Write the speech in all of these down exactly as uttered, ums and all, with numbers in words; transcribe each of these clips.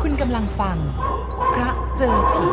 คุณกำลังฟังพระเจอผี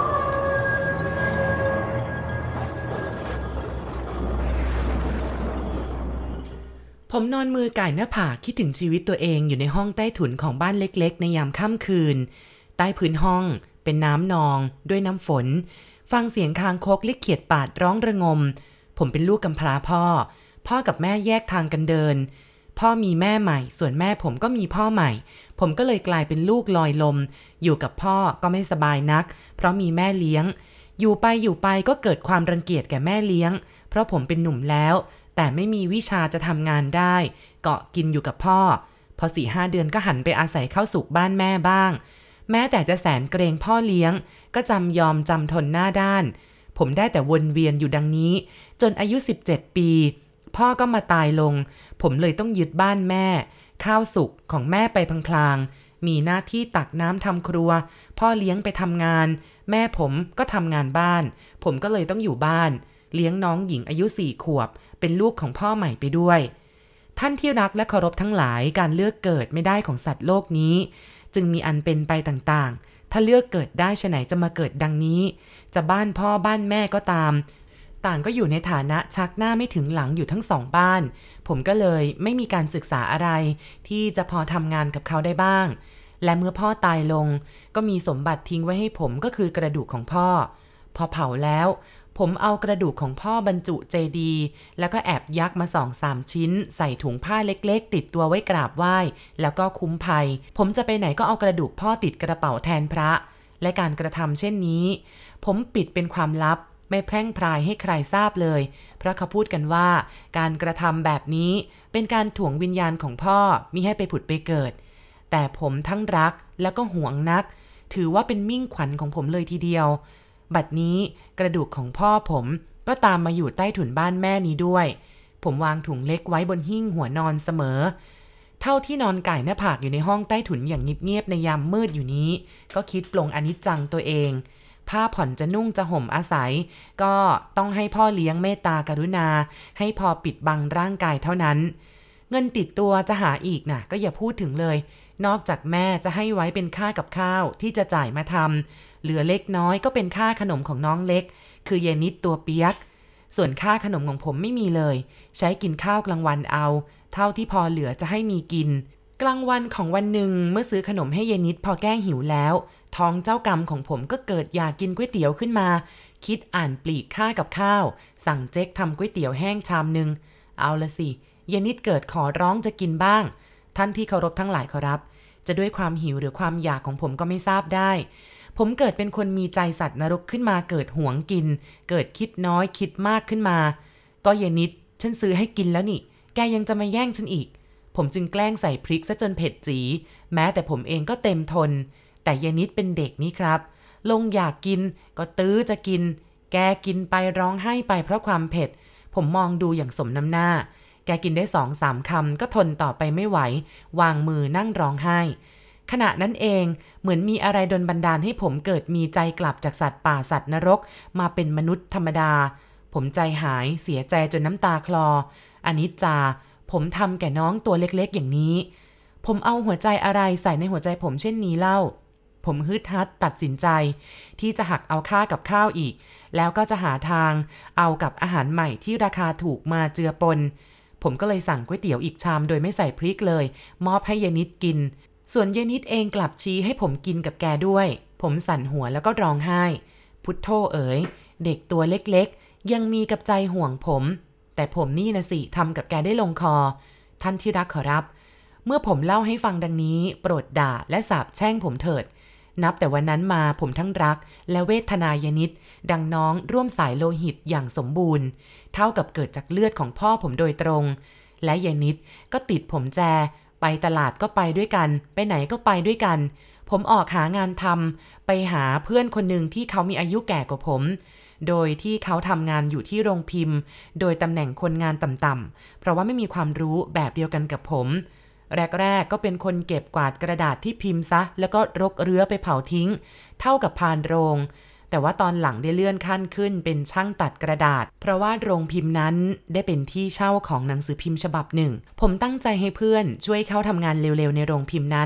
ผมนอนมือก่ายหน้าผากคิดถึงชีวิตตัวเองอยู่ในห้องใต้ถุนของบ้านเล็กๆในยามค่ำคืนใต้พื้นห้องเป็นน้ำนองด้วยน้ำฝนฟังเสียงคางคกลิกเขียดปาดร้องระงมผมเป็นลูกกำพร้าพ่อพ่อกับแม่แยกทางกันเดินพ่อมีแม่ใหม่ส่วนแม่ผมก็มีพ่อใหม่ผมก็เลยกลายเป็นลูกลอยลมอยู่กับพ่อก็ไม่สบายนักเพราะมีแม่เลี้ยงอยู่ไปอยู่ไปก็เกิดความรังเกียจแก่แม่เลี้ยงเพราะผมเป็นหนุ่มแล้วแต่ไม่มีวิชาจะทำงานได้เกาะกินอยู่กับพ่อพอ สี่ห้า เดือนก็หันไปอาศัยเข้าสุขบ้านแม่บ้างแม้แต่จะแสนเกรงพ่อเลี้ยงก็จำยอมจำทนหน้าด้านผมได้แต่วนเวียนอยู่ดังนี้จนอายุสิบเจ็ดปีพ่อก็มาตายลงผมเลยต้องยึดบ้านแม่ข้าวสุกของแม่ไปพลางๆมีหน้าที่ตักน้ำทำครัวพ่อเลี้ยงไปทำงานแม่ผมก็ทำงานบ้านผมก็เลยต้องอยู่บ้านเลี้ยงน้องหญิงอายุสี่ขวบเป็นลูกของพ่อใหม่ไปด้วยท่านที่รักและเคารพทั้งหลายการเลือกเกิดไม่ได้ของสัตว์โลกนี้จึงมีอันเป็นไปต่างๆถ้าเลือกเกิดได้ฉะไหนจะมาเกิดดังนี้จะบ้านพ่อบ้านแม่ก็ตามต่างก็อยู่ในฐานะชักหน้าไม่ถึงหลังอยู่ทั้งสองบ้านผมก็เลยไม่มีการศึกษาอะไรที่จะพอทำงานกับเขาได้บ้างและเมื่อพ่อตายลงก็มีสมบัติทิ้งไว้ให้ผมก็คือกระดูกของพ่อพอเผาแล้วผมเอากระดูกของพ่อบรรจุเจดีย์แล้วก็แอบยักมาสองสามชิ้นใส่ถุงผ้าเล็กๆติดตัวไว้กราบไหว้แล้วก็คุ้มภัยผมจะไปไหนก็เอากระดูกพ่อติดกระเป๋าแทนพระและการกระทำเช่นนี้ผมปิดเป็นความลับไม่แพร่งพรายให้ใครทราบเลยเพราะเขาพูดกันว่าการกระทำแบบนี้เป็นการถ่วงวิญญาณของพ่อมิให้ไปผุดไปเกิดแต่ผมทั้งรักแล้วก็หวงนักถือว่าเป็นมิ่งขวัญของผมเลยทีเดียวบัดนี้กระดูกของพ่อผมก็ตามมาอยู่ใต้ถุนบ้านแม่นี้ด้วยผมวางถุงเล็กไว้บนหิ้งหัวนอนเสมอเท่าที่นอนก่ายหน้าผากอยู่ในห้องใต้ถุนอย่างเงียบๆในยามมืดอยู่นี้ก็คิดปลงอนิจจังตัวเองผ้าผ่อนจะนุ่งจะห่มอาศัยก็ต้องให้พ่อเลี้ยงเมตตากรุณาให้พอปิดบังร่างกายเท่านั้นเงินติดตัวจะหาอีกนะก็อย่าพูดถึงเลยนอกจากแม่จะให้ไว้เป็นค่ากับข้าวที่จะจ่ายมาทำเหลือเล็กน้อยก็เป็นค่าขนมของน้องเล็กคือเยนิดตัวเปียกส่วนค่าขนมของผมไม่มีเลยใช้กินข้าวกลางวันเอาเท่าที่พอเหลือจะให้มีกินกลางวันของวันหนึ่งเมื่อซื้อขนมให้เยนิดพอแก้หิวแล้วท้องเจ้ากรรมของผมก็เกิดอยากกินก๋วยเตี๋ยวขึ้นมาคิดอ่านปลีกค่ากับข้าวสั่งเจ๊กทำก๋วยเตี๋ยวแห้งชามนึงเอาละสิเยนิดเกิดขอร้องจะกินบ้างท่านที่เคารพทั้งหลายขอรับจะด้วยความหิวหรือความอยากของผมก็ไม่ทราบได้ผมเกิดเป็นคนมีใจสัตว์นรกขึ้นมาเกิดหวงกินเกิดคิดน้อยคิดมากขึ้นมาก็เยนิดฉันซื้อให้กินแล้วนี่แกยังจะมาแย่งฉันอีกผมจึงแกล้งใส่พริกซะจนเผ็ดจี๋แม้แต่ผมเองก็เต็มทนแต่เยนิดเป็นเด็กนี่ครับลงอยากกินก็ตื้อจะกินแกกินไปร้องไห้ไปเพราะความเผ็ดผมมองดูอย่างสมน้ำหน้าแกกินได้สองสามคำก็ทนต่อไปไม่ไหววางมือนั่งร้องไห้ขณะนั้นเองเหมือนมีอะไรดลบันดาลให้ผมเกิดมีใจกลับจากสัตว์ป่าสัตว์นรกมาเป็นมนุษย์ธรรมดาผมใจหายเสียใจจนน้ำตาคลออนิจจาผมทำแก่น้องตัวเล็กๆอย่างนี้ผมเอาหัวใจอะไรใส่ในหัวใจผมเช่นนี้เล่าผมฮึดฮัดตัดสินใจที่จะหักเอาค่ากับข้าวอีกแล้วก็จะหาทางเอากับอาหารใหม่ที่ราคาถูกมาเจือปนผมก็เลยสั่งก๋วยเตี๋ยวอีกชามโดยไม่ใส่พริกเลยมอบให้เยนิดกินส่วนเยนิดเองกลับชี้ให้ผมกินกับแกด้วยผมสั่นหัวแล้วก็ร้องไห้พุทโธเอ๋ยเด็กตัวเล็กๆยังมีกับใจห่วงผมแต่ผมนี่นะสิทำกับแกได้ลงคอท่านที่รักขอรับเมื่อผมเล่าให้ฟังดังนี้โปรดด่าและสาปแช่งผมเถิดนับแต่วันนั้นมาผมทั้งรักและเวทนายนิดดังน้องร่วมสายโลหิตอย่างสมบูรณ์เท่ากับเกิดจากเลือดของพ่อผมโดยตรงและยนิดก็ติดผมแจไปตลาดก็ไปด้วยกันไปไหนก็ไปด้วยกันผมออกหางานทำไปหาเพื่อนคนหนึ่งที่เขามีอายุแก่กว่าผมโดยที่เขาทำงานอยู่ที่โรงพิมพ์โดยตำแหน่งคนงานต่ำๆเพราะว่าไม่มีความรู้แบบเดียวกันกับผมแรกๆก็เป็นคนเก็บกวาดกระดาษที่พิมพ์ซะแล้วก็รกเรื้อไปเผาทิ้งเท่ากับพานโรงแต่ว่าตอนหลังได้เลื่อนขั้นขึ้นเป็นช่างตัดกระดาษเพราะว่าโรงพิมพ์นั้นได้เป็นที่เช่าของหนังสือพิมพ์ฉบับหนึ่งผมตั้งใจให้เพื่อนช่วยเข้าทำงานเร็วๆในโรงพิมพ์นั้น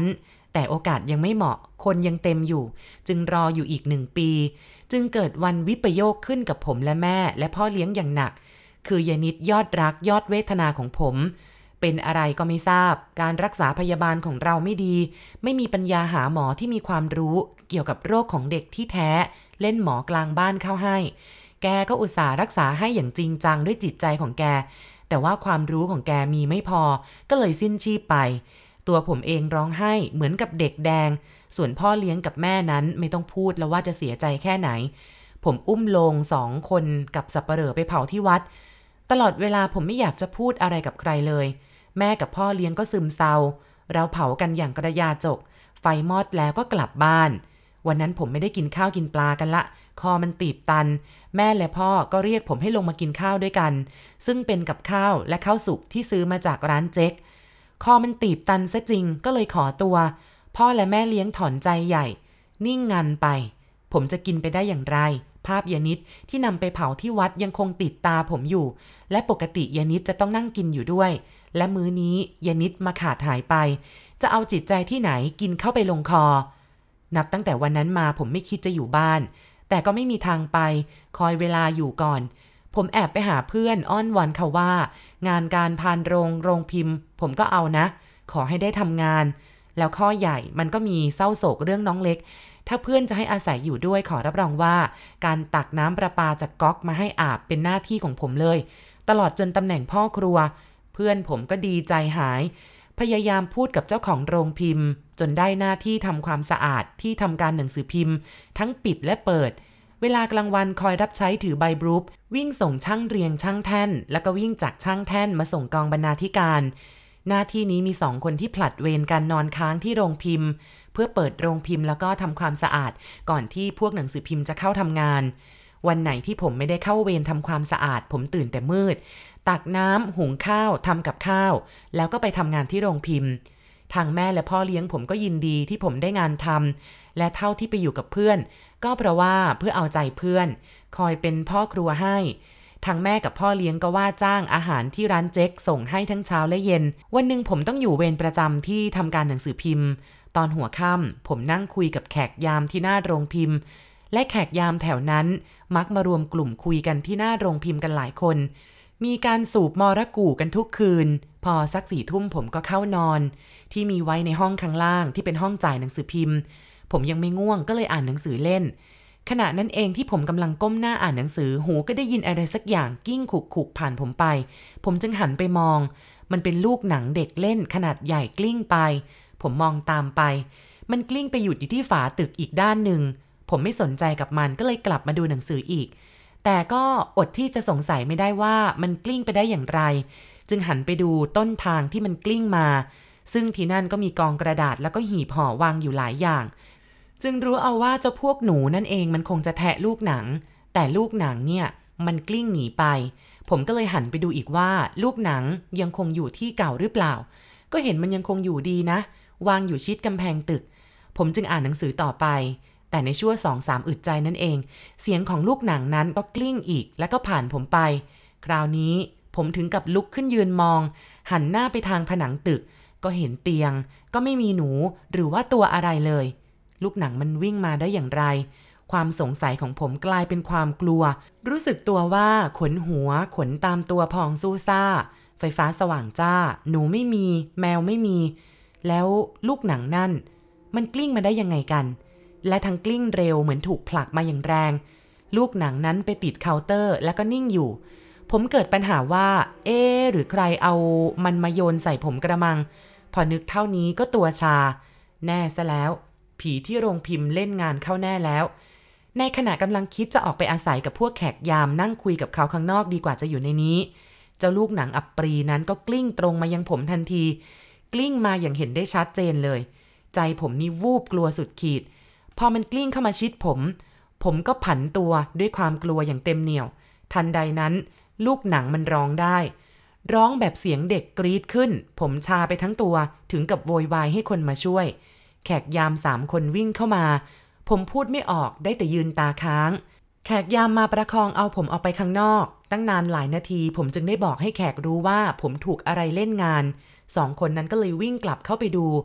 แต่โอกาสยังไม่เหมาะคนยังเต็มอยู่จึงรออยู่อีกหนึ่งปีจึงเกิดวันวิปโยคขึ้นกับผมและแม่และพ่อเลี้ยงอย่างหนักคือยานิดยอดรักยอดเวทนาของผมเป็นอะไรก็ไม่ทราบการรักษาพยาบาลของเราไม่ดีไม่มีปัญญาหาหมอที่มีความรู้เกี่ยวกับโรคของเด็กที่แท้เล่นหมอกลางบ้านเข้าให้แกก็อุตส่าห์รักษาให้อย่างจริงจังด้วยจิตใจของแกแต่ว่าความรู้ของแกมีไม่พอก็เลยสิ้นชีพไปตัวผมเองร้องไห้เหมือนกับเด็กแดงส่วนพ่อเลี้ยงกับแม่นั้นไม่ต้องพูดแล้วว่าจะเสียใจแค่ไหนผมอุ้มโลงสองคนกับสับปเหร่อไปเผาที่วัดตลอดเวลาผมไม่อยากจะพูดอะไรกับใครเลยแม่กับพ่อเลี้ยงก็ซึมเศร้าเราเผากันอย่างกระยาจกไฟมอดแล้วก็กลับบ้านวันนั้นผมไม่ได้กินข้าวกินปลากันละคอมันตีบตันแม่และพ่อก็เรียกผมให้ลงมากินข้าวด้วยกันซึ่งเป็นกับข้าวและข้าวสุกที่ซื้อมาจากร้านเจ๊กคอมันตีบตันซะจริงก็เลยขอตัวพ่อและแม่เลี้ยงถอนใจใหญ่นิ่งงันไปผมจะกินไปได้อย่างไรภาพยานิดที่นำไปเผาที่วัดยังคงติดตาผมอยู่และปกติยานิดจะต้องนั่งกินอยู่ด้วยและมื้อนี้ยานิดมาขาดหายไปจะเอาจิตใจที่ไหนกินเข้าไปลงคอนับตั้งแต่วันนั้นมาผมไม่คิดจะอยู่บ้านแต่ก็ไม่มีทางไปคอยเวลาอยู่ก่อนผมแอบไปหาเพื่อนอ้อนวอนเขาว่างานการพานโรงโรงพิมพ์ผมก็เอานะขอให้ได้ทำงานแล้วข้อใหญ่มันก็มีเศร้าโศกเรื่องน้องเล็กถ้าเพื่อนจะให้อาศัยอยู่ด้วยขอรับรองว่าการตักน้ำประปาจากก๊อกมาให้อาบเป็นหน้าที่ของผมเลยตลอดจนตำแหน่งพ่อครัวเพื่อนผมก็ดีใจหายพยายามพูดกับเจ้าของโรงพิมพ์จนได้หน้าที่ทำความสะอาดที่ทำการหนังสือพิมพ์ทั้งปิดและเปิดเวลากลางวันคอยรับใช้ถือใบบรูฟวิ่งส่งช่างเรียงช่างแท่นแล้วก็วิ่งจากช่างแท่นมาส่งกองบรรณาธิการหน้าที่นี้มีสองคนที่ผลัดเวรกันนอนค้างที่โรงพิมพ์เพื่อเปิดโรงพิมพ์แล้วก็ทำความสะอาดก่อนที่พวกหนังสือพิมพ์จะเข้าทำงานวันไหนที่ผมไม่ได้เข้าเวรทำความสะอาดผมตื่นแต่มืดตักน้ำหุงข้าวทำกับข้าวแล้วก็ไปทำงานที่โรงพิมพ์ทางแม่และพ่อเลี้ยงผมก็ยินดีที่ผมได้งานทำและเท่าที่ไปอยู่กับเพื่อนก็เพราะว่าเพื่อเอาใจเพื่อนคอยเป็นพ่อครัวให้ทางแม่กับพ่อเลี้ยงก็ว่าจ้างอาหารที่ร้านเจ๊กส่งให้ทั้งเช้าและเย็นวันหนึ่งผมต้องอยู่เวรประจำที่ทำการหนังสือพิมพ์ตอนหัวค่ำผมนั่งคุยกับแขกยามที่หน้าโรงพิมพ์และแขกยามแถวนั้นมักมารวมกลุ่มคุยกันที่หน้าโรงพิมพ์กันหลายคนมีการสูบมรกู่กันทุกคืนพอสักสี่ทุ่มผมก็เข้านอนที่มีไว้ในห้องข้างล่างที่เป็นห้องจ่ายหนังสือพิมพ์ผมยังไม่ง่วงก็เลยอ่านหนังสือเล่นขณะนั้นเองที่ผมกำลังก้มหน้าอ่านหนังสือหูก็ได้ยินอะไรสักอย่างกิ้งขุกๆผ่านผมไปผมจึงหันไปมองมันเป็นลูกหนังเด็กเล่นขนาดใหญ่กลิ้งไปผมมองตามไปมันกลิ้งไปหยุดอยู่ที่ฝาตึกอีกด้านหนึ่งผมไม่สนใจกับมันก็เลยกลับมาดูหนังสืออีกแต่ก็อดที่จะสงสัยไม่ได้ว่ามันกลิ้งไปได้อย่างไรจึงหันไปดูต้นทางที่มันกลิ้งมาซึ่งที่นั่นก็มีกองกระดาษแล้วก็หีบห่อวางอยู่หลายอย่างจึงรู้เอาว่าเจ้าพวกหนูนั่นเองมันคงจะแทะลูกหนังแต่ลูกหนังเนี่ยมันกลิ้งหนีไปผมก็เลยหันไปดูอีกว่าลูกหนังยังคงอยู่ที่เก่าหรือเปล่าก็เห็นมันยังคงอยู่ดีนะวางอยู่ชิดกำแพงตึกผมจึงอ่านหนังสือต่อไปแต่ในชั่วสองสามอึดใจนั่นเองเสียงของลูกหนังนั้นก็กลิ้งอีกแล้วก็ผ่านผมไปคราวนี้ผมถึงกับลุกขึ้นยืนมองหันหน้าไปทางผนังตึกก็เห็นเตียงก็ไม่มีหนูหรือว่าตัวอะไรเลยลูกหนังมันวิ่งมาได้อย่างไรความสงสัยของผมกลายเป็นความกลัวรู้สึกตัวว่าขนหัวขนตามตัวพองสู้ซ่าไฟฟ้าสว่างจ้าหนูไม่มีแมวไม่มีแล้วลูกหนังนั่นมันกลิ้งมาได้ยังไงกันและทั้งกลิ้งเร็วเหมือนถูกผลักมาอย่างแรงลูกหนังนั้นไปติดเคาน์เตอร์แล้วก็นิ่งอยู่ผมเกิดปัญหาว่าเอ๊ะหรือใครเอามันมาโยนใส่ผมกระมังพอนึกเท่านี้ก็ตัวชาแน่ซะแล้วผีที่โรงพิมพ์เล่นงานเข้าแน่แล้วในขณะกำลังคิดจะออกไปอาศัยกับพวกแขกยามนั่งคุยกับเขาข้างนอกดีกว่าจะอยู่ในนี้เจ้าลูกหนังอับปรีนั้นก็กลิ้งตรงมายังผมทันทีกลิ้งมาอย่างเห็นได้ชัดเจนเลยใจผมนี่วูบกลัวสุดขีดพอมันกลิ้งเข้ามาชิดผมผมก็ผันตัวด้วยความกลัวอย่างเต็มเหนี่ยวทันใดนั้นลูกหนังมันร้องได้ร้องแบบเสียงเด็กกรีดขึ้นผมชาไปทั้งตัวถึงกับโวยวายให้คนมาช่วยแขกยามสามคนวิ่งเข้ามาผมพูดไม่ออกได้แต่ยืนตาค้างแขกยามมาประคองเอาผมออกไปข้างนอกตั้งนานหลายนาทีผมจึงได้บอกให้แขกรู้ว่าผมถูกอะไรเล่นงานสองคนนั้นก็เลยวิ่งกลับเข้าไปดู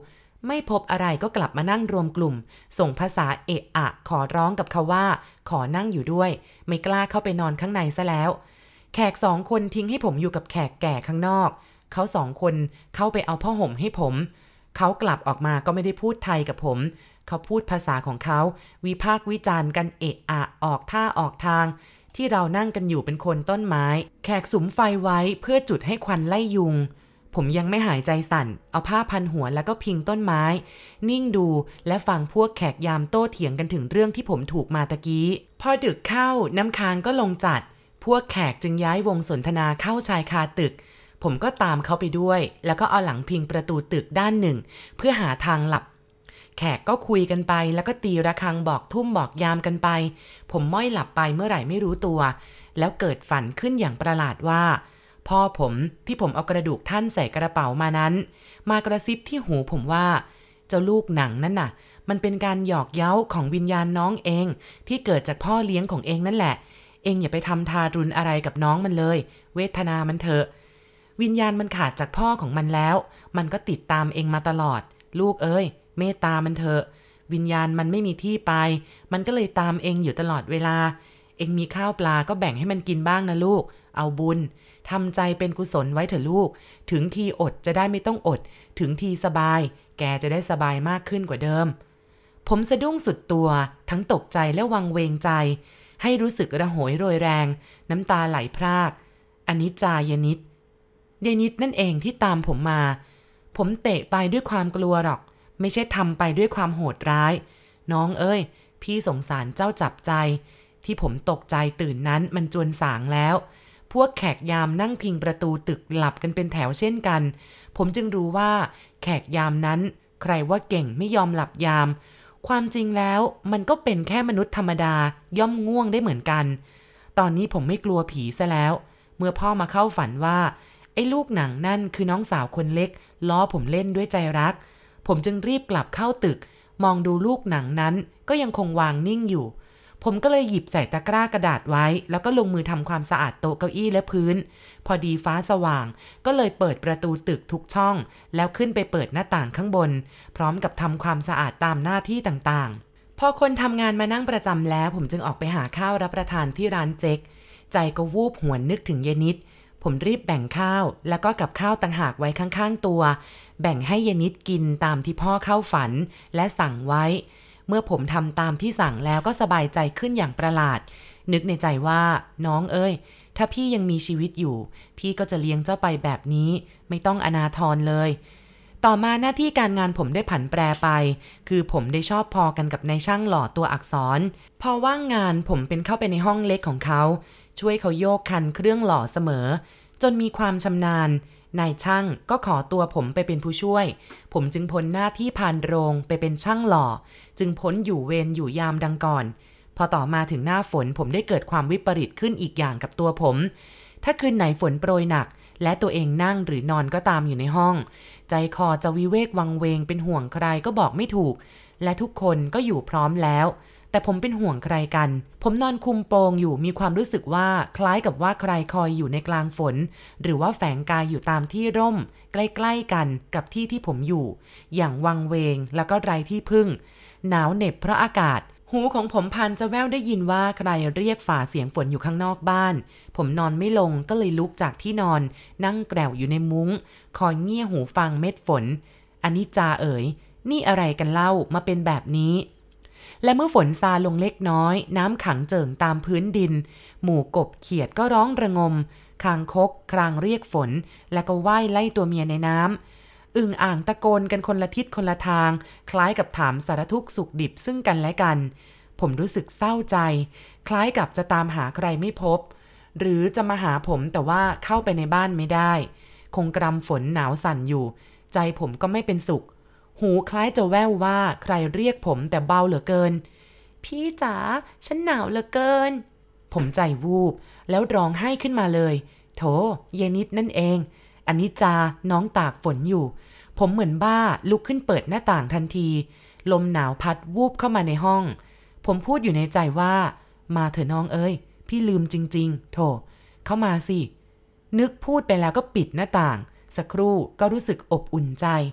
ไม่พบอะไรก็กลับมานั่งรวมกลุ่มส่งภาษาเอะอะขอร้องกับเขาว่าขอนั่งอยู่ด้วยไม่กล้าเข้าไปนอนข้างในซะแล้วแขกสองคนทิ้งให้ผมอยู่กับแขกแก่ข้างนอกเขาสองคนเข้าไปเอาผ้าห่มให้ผมเขากลับออกมาก็ไม่ได้พูดไทยกับผมเขาพูดภาษาของเขาวิพากษ์วิจารณ์กันเอะอะออกท่าออกทางที่เรานั่งกันอยู่เป็นคนต้นไม้แขกสุมไฟไว้เพื่อจุดให้ควันไล่ยุงผมยังไม่หายใจสั่นเอาผ้าพันหัวแล้วก็พิงต้นไม้นิ่งดูและฟังพวกแขกยามโต้เถียงกันถึงเรื่องที่ผมถูกมาตะกี้พอดึกเข้าน้ำค้างก็ลงจัดพวกแขกจึงย้ายวงสนทนาเข้าชายคาตึกผมก็ตามเขาไปด้วยแล้วก็เอาหลังพิงประตูตึกด้านหนึ่งเพื่อหาทางหลับแขกก็คุยกันไปแล้วก็ตีระฆังบอกทุ่มบอกยามกันไปผมม้อยหลับไปเมื่อไหร่ไม่รู้ตัวแล้วเกิดฝันขึ้นอย่างประหลาดว่าพ่อผมที่ผมเอากระดูกท่านใส่กระเป๋ามานั้นมากระซิบที่หูผมว่าเจ้าลูกหนังนั่นน่ะมันเป็นการหยอกเย้าของวิญญาณน้องเองที่เกิดจากพ่อเลี้ยงของเองนั่นแหละเองอย่าไปทำทารุณอะไรกับน้องมันเลยเวทนามันเถอะวิญญาณมันขาดจากพ่อของมันแล้วมันก็ติดตามเองมาตลอดลูกเอ้ยเมตตามันเถอะวิญญาณมันไม่มีที่ไปมันก็เลยตามเองอยู่ตลอดเวลาเองมีข้าวปลาก็แบ่งให้มันกินบ้างนะลูกเอาบุญทำใจเป็นกุศลไว้เถอะลูกถึงทีอดจะได้ไม่ต้องอดถึงทีสบายแกจะได้สบายมากขึ้นกว่าเดิมผมสะดุ้งสุดตัวทั้งตกใจและวังเวงใจให้รู้สึกระโหยโรยแรงน้ำตาไหลพรากอนิจจายนิจเดนิดนั่นเองที่ตามผมมาผมเตะไปด้วยความกลัวหรอกไม่ใช่ทำไปด้วยความโหดร้ายน้องเอ้ยพี่สงสารเจ้าจับใจที่ผมตกใจตื่นนั้นมันจวนสางแล้วพวกแขกยามนั่งพิงประตูตึกหลับกันเป็นแถวเช่นกันผมจึงรู้ว่าแขกยามนั้นใครว่าเก่งไม่ยอมหลับยามความจริงแล้วมันก็เป็นแค่มนุษย์ธรรมดาย่อมง่วงได้เหมือนกันตอนนี้ผมไม่กลัวผีซะแล้วเมื่อพ่อมาเข้าฝันว่าไอ้ลูกหนังนั่นคือน้องสาวคนเล็กล้อผมเล่นด้วยใจรักผมจึงรีบกลับเข้าตึกมองดูลูกหนังนั้นก็ยังคงวางนิ่งอยู่ผมก็เลยหยิบใส่ตะกร้ากระดาษไว้แล้วก็ลงมือทำความสะอาดโต๊ะเก้าอี้และพื้นพอดีฟ้าสว่างก็เลยเปิดประตูตึกทุกช่องแล้วขึ้นไปเปิดหน้าต่างข้างบนพร้อมกับทำความสะอาดตามหน้าที่ต่างๆพอคนทำงานมานั่งประจำแล้วผมจึงออกไปหาข้าวรับประทานที่ร้านเจ๊กใจก็วูบหวนนึกถึงเยนิดผมรีบแบ่งข้าวแล้วก็กับข้าวต่างหากไว้ข้างๆตัวแบ่งให้เยนิดกินตามที่พ่อเข้าฝันและสั่งไว้เมื่อผมทำตามที่สั่งแล้วก็สบายใจขึ้นอย่างประหลาดนึกในใจว่าน้องเอ้ยถ้าพี่ยังมีชีวิตอยู่พี่ก็จะเลี้ยงเจ้าไปแบบนี้ไม่ต้องอนาถรเลยต่อมาหน้าที่การงานผมได้ผันแปรไปคือผมได้ชอบพอกันกับนายช่างหล่อตัวอักษรพอว่างงานผมเป็นเข้าไปในห้องเล็กของเขาช่วยเขาโยกคันเครื่องหล่อเสมอจนมีความชำนาญนายช่างก็ขอตัวผมไปเป็นผู้ช่วยผมจึงพ้นหน้าที่พานโรงไปเป็นช่างหล่อจึงพ้นอยู่เวรอยู่ยามดังก่อนพอต่อมาถึงหน้าฝนผมได้เกิดความวิปริตขึ้นอีกอย่างกับตัวผมถ้าคืนไหนฝนโปรยหนักและตัวเองนั่งหรือนอนก็ตามอยู่ในห้องใจคอจะวิเวกวังเวงเป็นห่วงใครก็บอกไม่ถูกและทุกคนก็อยู่พร้อมแล้วแต่ผมเป็นห่วงใครกันผมนอนคุมโปงอยู่มีความรู้สึกว่าคล้ายกับว่าใครคอยอยู่ในกลางฝนหรือว่าแฝงกายอยู่ตามที่ร่มใกล้ๆกันกับที่ที่ผมอยู่อย่างวังเวงแล้วก็ไร้ที่พึ่งหนาวเหน็บเพราะอากาศหูของผมพันจะแว่วได้ยินว่าใครเรียกฝ่าเสียงฝนอยู่ข้างนอกบ้านผมนอนไม่ลงก็เลยลุกจากที่นอนนั่งแกร่วอยู่ในมุ้งคอยเงี่ยหูฟังเม็ดฝนอันนี้จาเอ๋ยนี่อะไรกันเล่ามาเป็นแบบนี้และเมื่อฝนซาลงเล็กน้อยน้ำขังเจิ่งตามพื้นดินหมู่กบเขียดก็ร้องระงมคางคกครางเรียกฝนแล้วก็ว่ายไล่ตัวเมียในน้ำอึ่งอ่างตะโกนกันคนละทิศคนละทางคล้ายกับถามสารทุกข์สุขดิบซึ่งกันและกันผมรู้สึกเศร้าใจคล้ายกับจะตามหาใครไม่พบหรือจะมาหาผมแต่ว่าเข้าไปในบ้านไม่ได้คงกรำฝนหนาวสั่นอยู่ใจผมก็ไม่เป็นสุขหูคล้ายจะแว่วว่าใครเรียกผมแต่เบาเหลือเกินพี่จ๋าฉันหนาวเหลือเกินผมใจวูบแล้วร้องไห้ขึ้นมาเลยโถเยนิดนั่นเองอันนี้จาน้องตากฝนอยู่ผมเหมือนบ้าลุกขึ้นเปิดหน้าต่างทันทีลมหนาวพัดวูบเข้ามาในห้องผมพูดอยู่ในใจว่ามาเถอะน้องเอ้ยพี่ลืมจริงๆโถเข้ามาสินึกพูดไปแล้วก็ปิดหน้าต่างสักครู่ก็รู้สึกอบอุ่นใจ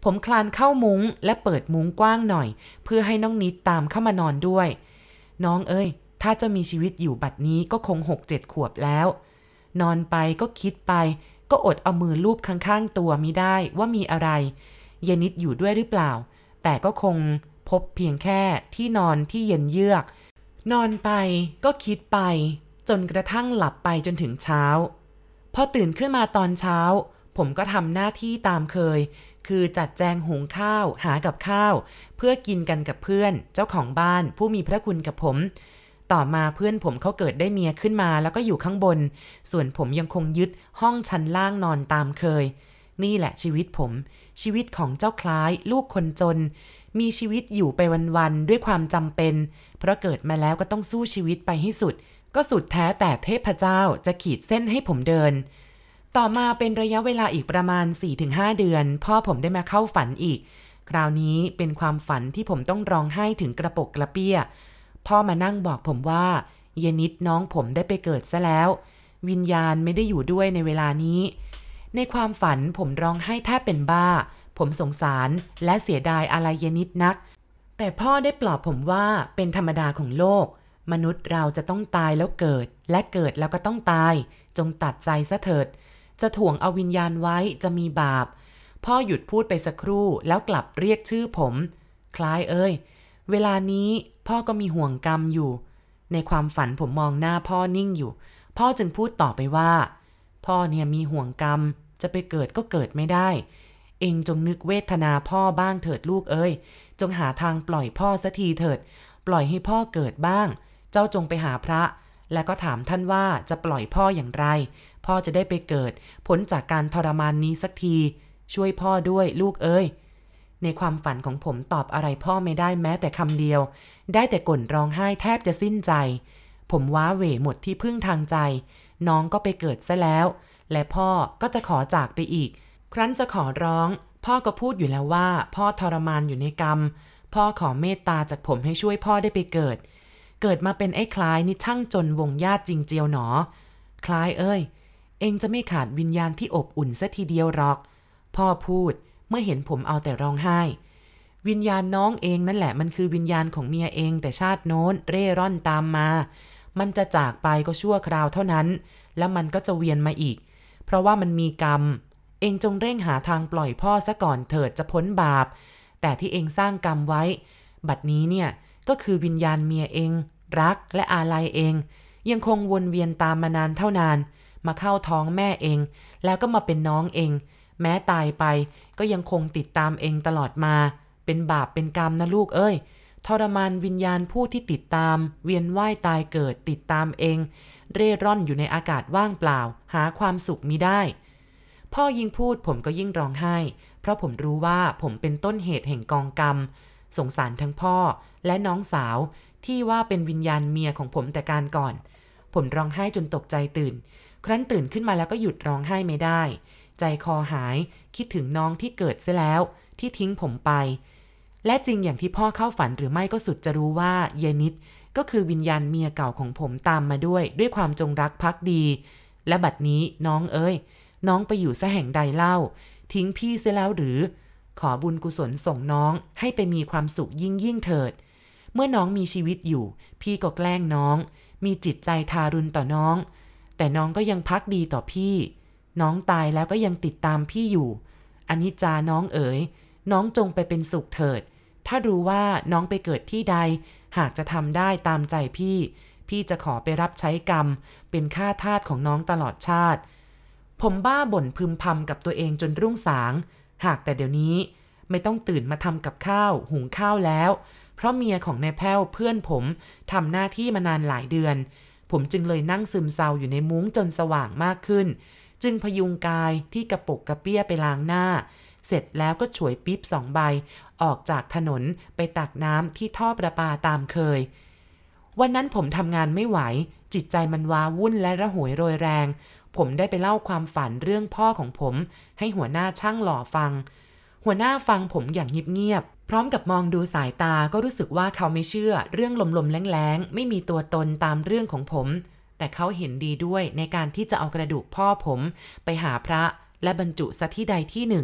ผมคลานเข้ามุ้งและเปิดมุ้งกว้างหน่อยเพื่อให้น้องนิดตามเข้ามานอนด้วยน้องเอ้ยถ้าจะมีชีวิตอยู่บัดนี้ก็คงหกเจ็ดขวบแล้วนอนไปก็คิดไปก็อดเอามือลูบข้างๆตัวมิได้ว่ามีอะไรเยนิดอยู่ด้วยหรือเปล่าแต่ก็คงพบเพียงแค่ที่นอนที่เย็นเยือกนอนไปก็คิดไปจนกระทั่งหลับไปจนถึงเช้าพอตื่นขึ้นมาตอนเช้าผมก็ทำหน้าที่ตามเคยคือจัดแจงหุงข้าวหากับข้าวเพื่อกินกันกับเพื่อนเจ้าของบ้านผู้มีพระคุณกับผมต่อมาเพื่อนผมเขาเกิดได้เมียขึ้นมาแล้วก็อยู่ข้างบนส่วนผมยังคงยึดห้องชั้นล่างนอนตามเคยนี่แหละชีวิตผมชีวิตของเจ้าคล้ายลูกคนจนมีชีวิตอยู่ไปวันๆด้วยความจำเป็นเพราะเกิดมาแล้วก็ต้องสู้ชีวิตไปให้สุดก็สุดแท้แต่เทพเจ้าจะขีดเส้นให้ผมเดินต่อมาเป็นระยะเวลาอีกประมาณ สี่ถึงห้า เดือนพ่อผมได้มาเข้าฝันอีกคราวนี้เป็นความฝันที่ผมต้องร้องไห้ถึงกระปกกระเปี้ยพ่อมานั่งบอกผมว่าเยนิดน้องผมได้ไปเกิดซะแล้ววิญญาณไม่ได้อยู่ด้วยในเวลานี้ในความฝันผมร้องไห้แทบเป็นบ้าผมสงสารและเสียดายอะไรเยนิดนักแต่พ่อได้ปลอบผมว่าเป็นธรรมดาของโลกมนุษย์เราจะต้องตายแล้วเกิดและเกิดแล้วก็ต้องตายจงตัดใจซะเถิดจะถ่วงเอาวิญญาณไว้จะมีบาปพ่อหยุดพูดไปสักครู่แล้วกลับเรียกชื่อผมคล้ายเอ้ยเวลานี้พ่อก็มีห่วงกรรมอยู่ในความฝันผมมองหน้าพ่อนิ่งอยู่พ่อจึงพูดต่อไปว่าพ่อเนี่ยมีห่วงกรรมจะไปเกิดก็เกิดไม่ได้เองจงนึกเวทนาพ่อบ้างเถิดลูกเอ้ยจงหาทางปล่อยพ่อสักทีเถิดปล่อยให้พ่อเกิดบ้างเจ้าจงไปหาพระแล้วก็ถามท่านว่าจะปล่อยพ่ออย่างไรพ่อจะได้ไปเกิดพ้นจากการทรมานนี้สักทีช่วยพ่อด้วยลูกเอ้ยในความฝันของผมตอบอะไรพ่อไม่ได้แม้แต่คำเดียวได้แต่ก่นร้องไห้แทบจะสิ้นใจผมว้าเหวหมดที่พึ่งทางใจน้องก็ไปเกิดซะแล้วและพ่อก็จะขอจากไปอีกครั้นจะขอร้องพ่อก็พูดอยู่แล้วว่าพ่อทรมานอยู่ในกรรมพ่อขอเมตตาจากผมให้ช่วยพ่อได้ไปเกิดเกิดมาเป็นไอ้คล้ายนี่ช่างจนวงญาติจริงเจียวหนอคล้ายเอ้ยเองจะไม่ขาดวิญญาณที่อบอุ่นซะทีเดียวหรอกพ่อพูดเมื่อเห็นผมเอาแต่ร้องไห้วิญญาณน้องเองนั่นแหละมันคือวิญญาณของเมียเองแต่ชาติโน้นเร่ร่อนตามมามันจะจากไปก็ชั่วคราวเท่านั้นแล้วมันก็จะเวียนมาอีกเพราะว่ามันมีกรรมเองจงเร่งหาทางปล่อยพ่อซะก่อนเถิดจะพ้นบาปแต่ที่เองสร้างกรรมไว้บัดนี้เนี่ยก็คือวิญญาณเมียเองรักและอาลัยเองยังคงวนเวียนตามมานานเท่านานมาเข้าท้องแม่เองแล้วก็มาเป็นน้องเองแม้ตายไปก็ยังคงติดตามเองตลอดมาเป็นบาปเป็นกรรมนะลูกเอ้ยทรมานวิญญาณผู้ที่ติดตามเวียนว่ายตายเกิดติดตามเองเร่ร่อนอยู่ในอากาศว่างเปล่าหาความสุขมิได้พ่อยิ่งพูดผมก็ยิ่งร้องไห้เพราะผมรู้ว่าผมเป็นต้นเหตุแห่งกองกรรมสงสารทั้งพ่อและน้องสาวที่ว่าเป็นวิญญาณเมียของผมแต่การก่อนผมร้องไห้จนตกใจตื่นครั้นตื่นขึ้นมาแล้วก็หยุดร้องไห้ไม่ได้ใจคอหายคิดถึงน้องที่เกิดเสียแล้วที่ทิ้งผมไปและจริงอย่างที่พ่อเข้าฝันหรือไม่ก็สุดจะรู้ว่าเยนิดก็คือวิญญาณเมียเก่าของผมตามมาด้วยด้วยความจงรักภักดีและบัดนี้น้องเอ้ยน้องไปอยู่ซะแห่งใดเล่าทิ้งพี่เสียแล้วหรือขอบุญกุศลส่งน้องให้ไปมีความสุขยิ่งยิ่งเถิดเมื่อน้องมีชีวิตอยู่พี่ก็แกล้งน้องมีจิตใจทารุณต่อน้องแต่น้องก็ยังภักดีต่อพี่น้องตายแล้วก็ยังติดตามพี่อยู่อนิจจาน้องเอ๋ยน้องจงไปเป็นสุขเถิดถ้ารู้ว่าน้องไปเกิดที่ใดหากจะทำได้ตามใจพี่พี่จะขอไปรับใช้กรรมเป็นข้าทาสของน้องตลอดชาติผมบ้าบ่นพึมพำกับตัวเองจนรุ่งสางหากแต่เดี๋ยวนี้ไม่ต้องตื่นมาทำกับข้าวหุงข้าวแล้วเพราะเมียของนายแพ้วเพื่อนผมทำหน้าที่มานานหลายเดือนผมจึงเลยนั่งซึมเศร้าอยู่ในมุ้งจนสว่างมากขึ้นจึงพยุงกายที่กระปุกกระเปี้ยไปล้างหน้าเสร็จแล้วก็ฉวยปิ๊บสองใบออกจากถนนไปตักน้ำที่ท่อประปาตามเคยวันนั้นผมทำงานไม่ไหวจิตใจมันว้าวุ่นและระหวยโรยแรงผมได้ไปเล่าความฝันเรื่องพ่อของผมให้หัวหน้าช่างหล่อฟังหัวหน้าฟังผมอย่างเงียบๆพร้อมกับมองดูสายตาก็รู้สึกว่าเขาไม่เชื่อเรื่องลมๆแล้งๆไม่มีตัวตนตามเรื่องของผมแต่เขาเห็นดีด้วยในการที่จะเอากระดูกพ่อผมไปหาพระและบรรจุซะที่ใดที่หนึ่ง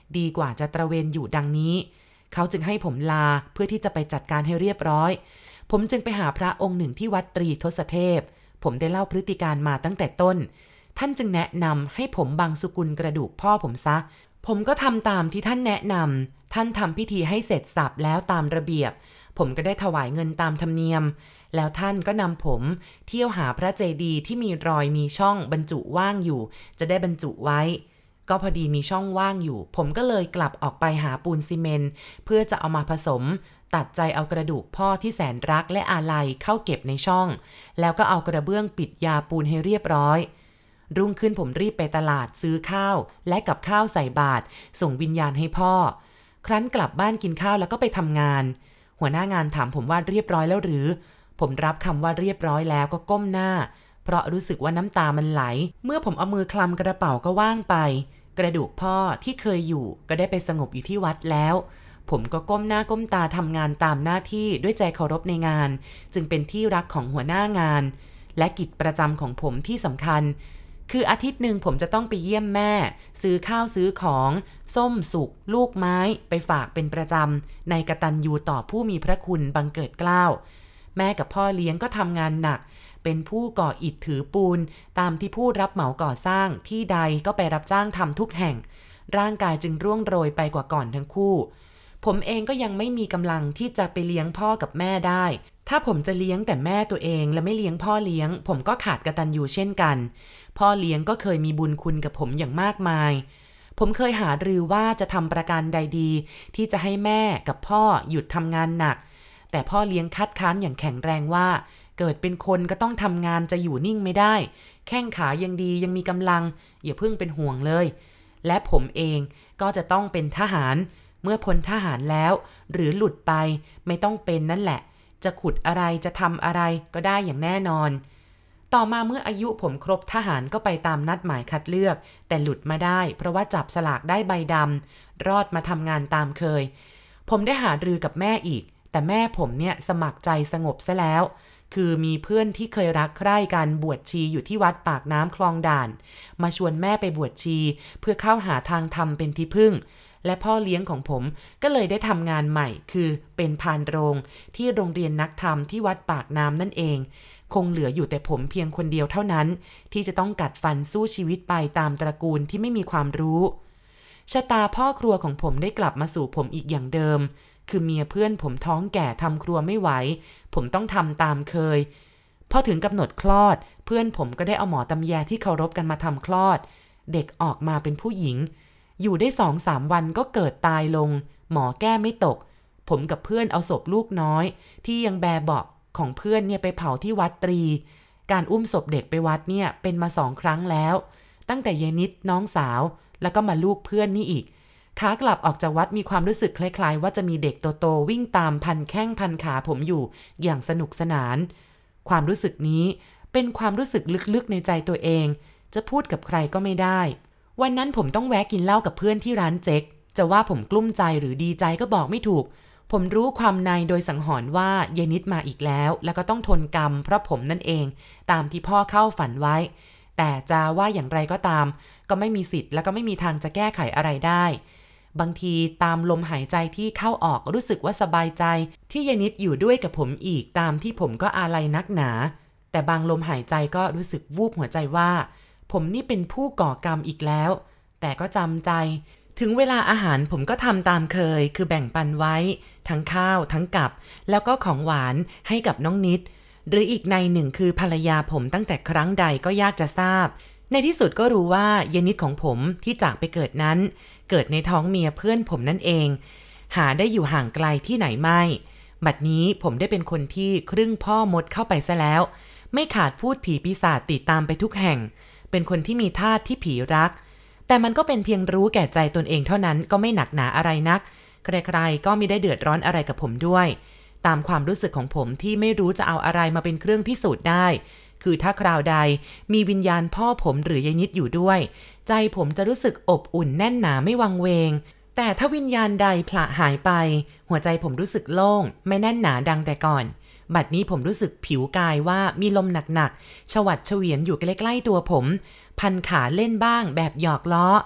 ดีกว่าจะตระเวนอยู่ดังนี้เขาจึงให้ผมลาเพื่อที่จะไปจัดการให้เรียบร้อยผมจึงไปหาพระองค์หนึ่งที่วัดตรีทศเทพผมได้เล่าพฤติการมาตั้งแต่ต้นท่านจึงแนะนำให้ผมบังสุกุลกระดูกพ่อผมซะผมก็ทำตามที่ท่านแนะนำท่านทำพิธีให้เสร็จสับแล้วตามระเบียบผมก็ได้ถวายเงินตามธรรมเนียมแล้วท่านก็นำผมเที่ยวหาพระเจดีย์ที่มีรอยมีช่องบรรจุว่างอยู่จะได้บรรจุไว้ก็พอดีมีช่องว่างอยู่ผมก็เลยกลับออกไปหาปูนซีเมนต์เพื่อจะเอามาผสมตัดใจเอากระดูกพ่อที่แสนรักและอาลัยเข้าเก็บในช่องแล้วก็เอากระเบื้องปิดยาปูนให้เรียบร้อยรุ่งขึ้นผมรีบไปตลาดซื้อข้าวและกับข้าวใส่บาตรส่งวิญญาณให้พ่อครั้นกลับบ้านกินข้าวแล้วก็ไปทำงานหัวหน้างานถามผมว่าเรียบร้อยแล้วหรือผมรับคำว่าเรียบร้อยแล้วก็ก้มหน้าเพราะรู้สึกว่าน้ำตามันไหลเมื่อผมเอามือคลำกระเป๋าก็ว่างไปกระดูกพ่อที่เคยอยู่ก็ได้ไปสงบอยู่ที่วัดแล้วผมก็ก้มหน้าก้มตาทำงานตามหน้าที่ด้วยใจเคารพในงานจึงเป็นที่รักของหัวหน้างานและกิจประจำของผมที่สำคัญคืออาทิตย์หนึ่งผมจะต้องไปเยี่ยมแม่ซื้อข้าวซื้อของส้มสุกลูกไม้ไปฝากเป็นประจำในกตัญญูต่อผู้มีพระคุณบังเกิดเกล้าแม่กับพ่อเลี้ยงก็ทำงานหนักเป็นผู้ก่ออิฐถือปูนตามที่ผู้รับเหมาก่อสร้างที่ใดก็ไปรับจ้างทำทุกแห่งร่างกายจึงร่วงโรยไปกว่าก่อนทั้งคู่ผมเองก็ยังไม่มีกำลังที่จะไปเลี้ยงพ่อกับแม่ได้ถ้าผมจะเลี้ยงแต่แม่ตัวเองและไม่เลี้ยงพ่อเลี้ยงผมก็ขาดกตัญญูเช่นกันพ่อเลี้ยงก็เคยมีบุญคุณกับผมอย่างมากมายผมเคยหารือว่าจะทำประการใดดีที่จะให้แม่กับพ่อหยุดทำงานหนักแต่พ่อเลี้ยงคัดค้านอย่างแข็งแรงว่าเกิดเป็นคนก็ต้องทำงานจะอยู่นิ่งไม่ได้แข้งขายังดียังมีกำลังอย่าเพิ่งเป็นห่วงเลยและผมเองก็จะต้องเป็นทหารเมื่อพ้นทหารแล้วหรือหลุดไปไม่ต้องเป็นนั่นแหละจะขุดอะไรจะทำอะไรก็ได้อย่างแน่นอนต่อมาเมื่ออายุผมครบทหารก็ไปตามนัดหมายคัดเลือกแต่หลุดมาได้เพราะว่าจับสลากได้ใบดำรอดมาทำงานตามเคยผมได้หารือกับแม่อีกแต่แม่ผมเนี่ยสมัครใจสงบซะแล้วคือมีเพื่อนที่เคยรักใคร่กันบวชชีอยู่ที่วัดปากน้ำคลองด่านมาชวนแม่ไปบวชชีเพื่อเข้าหาทางธรรมเป็นที่พึ่งและพ่อเลี้ยงของผมก็เลยได้ทำงานใหม่คือเป็นพานโรงที่โรงเรียนนักธรรมที่วัดปากน้ำนั่นเองคงเหลืออยู่แต่ผมเพียงคนเดียวเท่านั้นที่จะต้องกัดฟันสู้ชีวิตไปตามตระกูลที่ไม่มีความรู้ชะตาพ่อครัวของผมได้กลับมาสู่ผมอีกอย่างเดิมคือเมียเพื่อนผมท้องแก่ทำครัวไม่ไหวผมต้องทำตามเคยพอถึงกำหนดคลอดเพื่อนผมก็ได้เอาหมอตำแยที่เคารพกันมาทำคลอดเด็กออกมาเป็นผู้หญิงอยู่ได้ สองสาม วันก็เกิดตายลงหมอแก้ไม่ตกผมกับเพื่อนเอาศพลูกน้อยที่ยังแบเบาะของเพื่อนเนี่ยไปเผาที่วัดตรีการอุ้มศพเด็กไปวัดเนี่ยเป็นมาสองครั้งแล้วตั้งแต่เยนิดน้องสาวแล้วก็มาลูกเพื่อนนี่อีกขากลับออกจากวัดมีความรู้สึกคล้ายๆว่าจะมีเด็กโตๆวิ่งตามพันแข้งพันขาผมอยู่อย่างสนุกสนานความรู้สึกนี้เป็นความรู้สึกลึกๆในใจตัวเองจะพูดกับใครก็ไม่ได้วันนั้นผมต้องแวะกินเหล้ากับเพื่อนที่ร้านเจ๊กจะว่าผมกลุ้มใจหรือดีใจก็บอกไม่ถูกผมรู้ความในโดยสังหรณ์ว่าเยนิดมาอีกแล้วแล้วก็ต้องทนกรรมเพราะผมนั่นเองตามที่พ่อเข้าฝันไว้แต่จะว่าอย่างไรก็ตามก็ไม่มีสิทธิ์และก็ไม่มีทางจะแก้ไขอะไรได้บางทีตามลมหายใจที่เข้าออกรู้สึกว่าสบายใจที่เยนิดอยู่ด้วยกับผมอีกตามที่ผมก็อาลัยนักหนาแต่บางลมหายใจก็รู้สึกวูบหัวใจว่าผมนี่เป็นผู้ก่อกรรมอีกแล้วแต่ก็จำใจถึงเวลาอาหารผมก็ทำตามเคยคือแบ่งปันไว้ทั้งข้าวทั้งกับแล้วก็ของหวานให้กับน้องนิดหรืออีกในหนึ่งคือภรรยาผมตั้งแต่ครั้งใดก็ยากจะทราบในที่สุดก็รู้ว่าเยนิดของผมที่จากไปเกิดนั้นเกิดในท้องเมียเพื่อนผมนั่นเองหาได้อยู่ห่างไกลที่ไหนไม่บัดนี้ผมได้เป็นคนที่ครึ่งพ่อมดเข้าไปซะแล้วไม่ขาดพูดผีปีศาจติดตามไปทุกแห่งเป็นคนที่มีธาตุที่ผีรักแต่มันก็เป็นเพียงรู้แก่ใจตนเองเท่านั้นก็ไม่หนักหนาอะไรนักใครๆก็ไม่ได้เดือดร้อนอะไรกับผมด้วยตามความรู้สึกของผมที่ไม่รู้จะเอาอะไรมาเป็นเครื่องพิสูจน์ได้คือถ้าคราวใดมีวิญญาณพ่อผมหรือยายนิดอยู่ด้วยใจผมจะรู้สึกอบอุ่นแน่นหนาไม่วังเวงแต่ถ้าวิญญาณใดผละหายไปหัวใจผมรู้สึกโล่งไม่แน่นหนาดังแต่ก่อนบัดนี้ผมรู้สึกผิวกายว่ามีลมหนักๆชวัดเฉวียนอยู่ใกล้ๆตัวผมพันขาเล่นบ้างแบบหยอกล้อ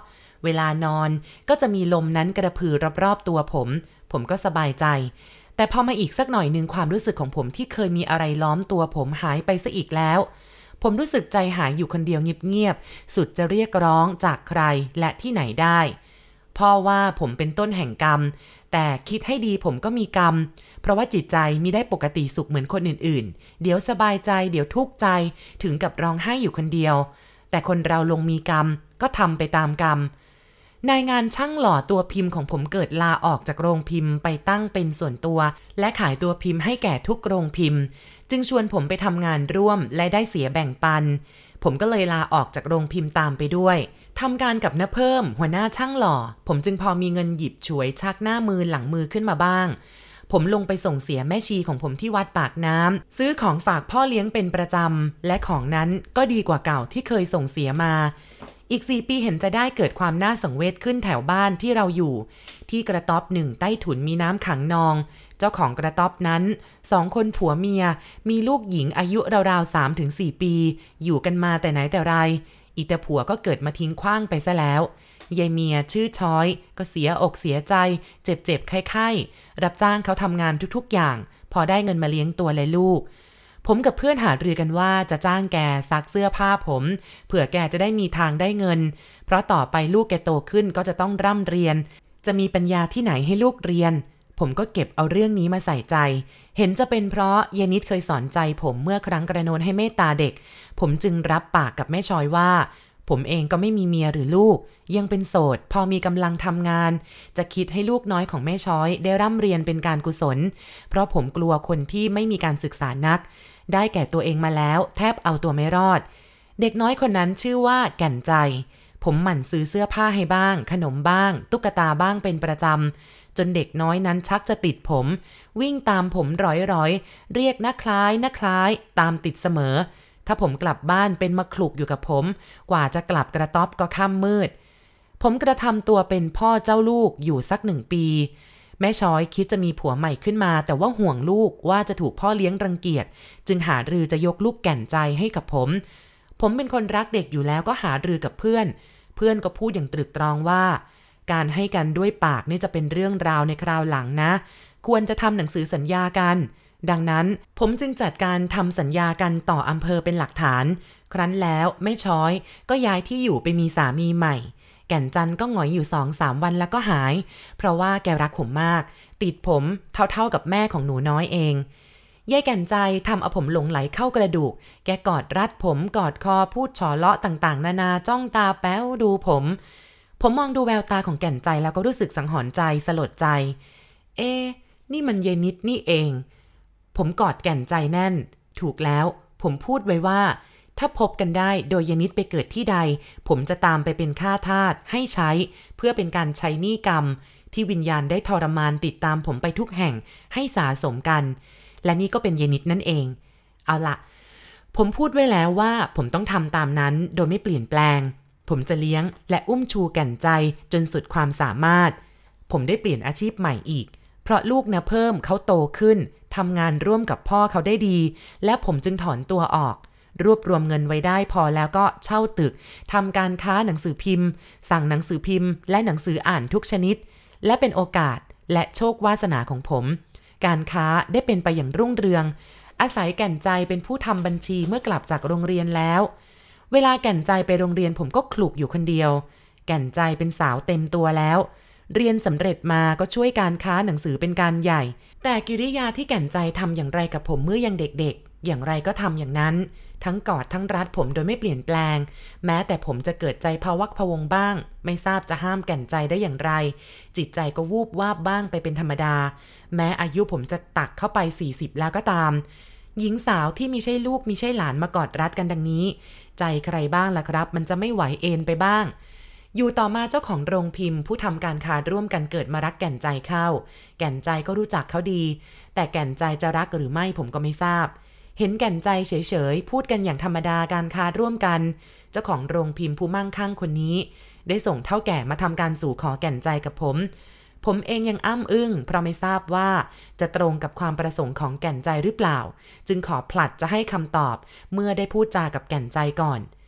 เวลานอนก็จะมีลมนั้นกระพือรอบๆตัวผมผมก็สบายใจแต่พอมาอีกสักหน่อยนึงความรู้สึกของผมที่เคยมีอะไรล้อมตัวผมหายไปซะอีกแล้วผมรู้สึกใจหายอยู่คนเดียวเงียบๆสุดจะเรียกร้องจากใครและที่ไหนได้พ่อว่าผมเป็นต้นแห่งกรรมแต่คิดให้ดีผมก็มีกรรมเพราะว่าจิตใจมิได้ปกติสุขเหมือนคนอื่นๆเดี๋ยวสบายใจเดี๋ยวทุกข์ใจถึงกับร้องไห้อยู่คนเดียวแต่คนเราลงมีกรรมก็ทำไปตามกรรมนายงานช่างหล่อตัวพิมพ์ของผมเกิดลาออกจากโรงพิมพ์ไปตั้งเป็นส่วนตัวและขายตัวพิมพ์ให้แก่ทุกโรงพิมพ์จึงชวนผมไปทำงานร่วมและได้เสียแบ่งปันผมก็เลยลาออกจากโรงพิมพ์ตามไปด้วยทำการกับน้าเพิ่มหัวหน้าช่างหล่อผมจึงพอมีเงินหยิบฉวยชักหน้ามือหลังมือขึ้นมาบ้างผมลงไปส่งเสียแม่ชีของผมที่วัดปากน้ำซื้อของฝากพ่อเลี้ยงเป็นประจำและของนั้นก็ดีกว่าเก่าที่เคยส่งเสียมาอีกสี่ปีเห็นจะได้เกิดความน่าสังเวชขึ้นแถวบ้านที่เราอยู่ที่กระต๊อบหนึ่งใต้ถุนมีน้ำขังนองเจ้าของกระต๊อบนั้นสองคนผัวเมียมีลูกหญิงอายุราวๆ สามถึงสี่ ปีอยู่กันมาแต่ไหนแต่ไรอีแต่ผัวก็เกิดมาทิ้งขว้างไปซะแล้วยายเมียชื่อช้อยก็เสียอกเสียใจเจ็บๆไข้ๆรับจ้างเขาทำงานทุกๆอย่างพอได้เงินมาเลี้ยงตัวและลูกผมกับเพื่อนหารือกันว่าจะจ้างแกซักเสื้อผ้าผมเผื่อแกจะได้มีทางได้เงินเพราะต่อไปลูกแกโตขึ้นก็จะต้องร่ำเรียนจะมีปัญญาที่ไหนให้ลูกเรียนผมก็เก็บเอาเรื่องนี้มาใส่ใจเห็นจะเป็นเพราะเยนิดเคยสอนใจผมเมื่อครั้งกระโนนให้เมตตาเด็กผมจึงรับปากกับแม่ชอยว่าผมเองก็ไม่มีเมียหรือลูกยังเป็นโสดพอมีกำลังทำงานจะคิดให้ลูกน้อยของแม่ช้อยได้ร่ำเรียนเป็นการกุศลเพราะผมกลัวคนที่ไม่มีการศึกษานักได้แก่ตัวเองมาแล้วแทบเอาตัวไม่รอดเด็กน้อยคนนั้นชื่อว่าแก่นใจผมหมั่นซื้อเสื้อผ้าให้บ้างขนมบ้างตุ๊กตาบ้างเป็นประจำจนเด็กน้อยนั้นชักจะติดผมวิ่งตามผมร้อยๆเรียกน้าคล้ายน้าคล้ายตามติดเสมอถ้าผมกลับบ้านเป็นมะขลุกอยู่กับผมกว่าจะกลับกระต๊อบก็ค่ำมืดผมกระทำตัวเป็นพ่อเจ้าลูกอยู่สักหนึ่งปีแม่ช้อยคิดจะมีผัวใหม่ขึ้นมาแต่ว่าห่วงลูกว่าจะถูกพ่อเลี้ยงรังเกียจจึงหารือจะยกลูกแก่นใจให้กับผมผมเป็นคนรักเด็กอยู่แล้วก็หารือกับเพื่อนเพื่อนก็พูดอย่างตรึกตรองว่าการให้กันด้วยปากนี่จะเป็นเรื่องราวในคราวหลังนะควรจะทำหนังสือสัญญากันดังนั้นผมจึงจัดการทำสัญญากันต่ออำเภอเป็นหลักฐานครั้นแล้วแม่ช้อยก็ย้ายที่อยู่ไปมีสามีใหม่แก่นจันก็หงอยอยู่ สองสาม วันแล้วก็หายเพราะว่าแกรักผมมากติดผมเท่าๆกับแม่ของหนูน้อยเองยายแก่นใจทำเอาผมหลงไหลเข้ากระดูกแกกอดรัดผมกอดคอพูดฉอเลาะต่างๆนานาจ้องตาแป๊วดูผมผมมองดูแววตาของแก่นใจแล้วก็รู้สึกสังหรณ์ใจสลดใจเอ๊ะนี่มันยายนิดนี่เองผมกอดแก่นใจแน่นถูกแล้วผมพูดไว้ว่าถ้าพบกันได้โดยยายนิดไปเกิดที่ใดผมจะตามไปเป็นข้าทาสให้ใช้เพื่อเป็นการใช้หนี้กรรมที่วิญญาณได้ทรมานติดตามผมไปทุกแห่งให้สาสมกันและนี่ก็เป็นยายนิดนั่นเองเอาล่ะผมพูดไว้แล้วว่าผมต้องทำตามนั้นโดยไม่เปลี่ยนแปลงผมจะเลี้ยงและอุ้มชูแก่นใจจนสุดความสามารถผมได้เปลี่ยนอาชีพใหม่อีกเพราะลูกนะเพิ่มเขาโตขึ้นทำงานร่วมกับพ่อเขาได้ดีและผมจึงถอนตัวออกรวบรวมเงินไว้ได้พอแล้วก็เช่าตึกทำการค้าหนังสือพิมพ์สั่งหนังสือพิมพ์และหนังสืออ่านทุกชนิดและเป็นโอกาสและโชควาสนาของผมการค้าได้เป็นไปอย่างรุ่งเรืองอาศัยแก่นใจเป็นผู้ทำบัญชีเมื่อกลับจากโรงเรียนแล้วเวลาแก่นใจไปโรงเรียนผมก็คลุกอยู่คนเดียวแก่นใจเป็นสาวเต็มตัวแล้วเรียนสำเร็จมาก็ช่วยการค้าหนังสือเป็นการใหญ่แต่กิริยาที่แก่นใจทำอย่างไรกับผมเมื่อยังเด็กๆอย่างไรก็ทำอย่างนั้นทั้งกอดทั้งรัดผมโดยไม่เปลี่ยนแปลงแม้แต่ผมจะเกิดใจพะวักพะวงบ้างไม่ทราบจะห้ามแก่นใจได้อย่างไรจิตใจก็วูบวาบบ้างไปเป็นธรรมดาแม้อายุผมจะตักเข้าไปสี่สิบแล้วก็ตามหญิงสาวที่มิใช่ลูกมิใช่หลานมากอดรัดกันดังนี้ใจใครบ้างล่ะครับมันจะไม่ไหวเอ็นไปบ้างอยู่ต่อมาเจ้าของโรงพิมพ์ผู้ทำการค้าร่วมกันเกิดมารักแก่นใจเข้าแก่นใจก็รู้จักเขาดีแต่แก่นใจจะรักหรือไม่ผมก็ไม่ทราบเห็นแก่นใจเฉยๆพูดกันอย่างธรรมดาการค้าร่วมกันเจ้าของโรงพิมพ์ผู้มั่งคั่งคนนี้ได้ส่งเฒ่าแก่มาทำการสู่ขอแก่นใจกับผมผมเองยังอ้ำอึ้งเพราะไม่ทราบว่าจะตรงกับความประสงค์ของแก่นใจหรือเปล่าจึงขอผลัดจะให้คำตอบเมื่อได้พูดจากับแก่นใจก่อน